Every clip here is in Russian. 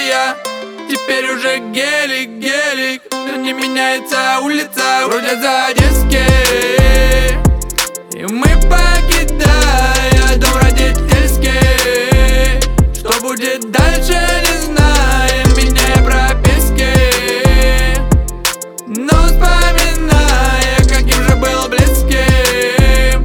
я теперь уже гелик, но не меняется улица, вроде за Одесский. И мы, покидая дом родительский, что будет дальше, не знаем, меняя прописки. Но вспоминая, каким же был близким,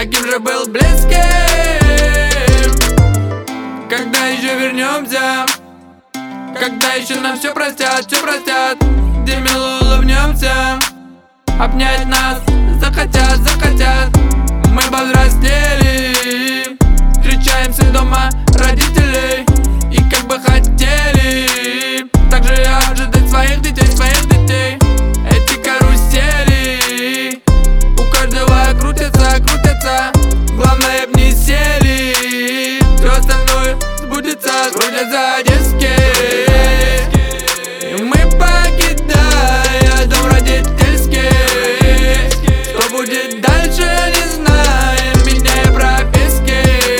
когда еще вернемся, когда еще нам все простят, где мило улыбнемся, обнять нас захотят. Мы повзрослели, встречаемся дома родителей, и как бы хотели также ожидать своих детей. Эти карусели у каждого крутятся, главное б не сели, все остальное сбудется, вроде за Одесский. И мы, покидая дом родительский, что будет дальше, не знаем, меняя прописки.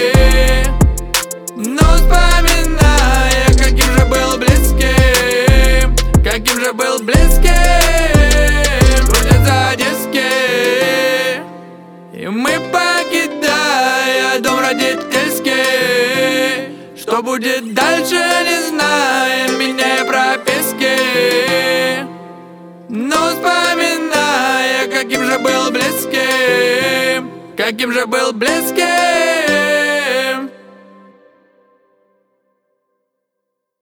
Но вспоминая, каким же был близким, вроде за Одесский. И мы, покидая дом родительский, что будет дальше, не знаем, меняя прописки. Но вспоминая, каким же был близким,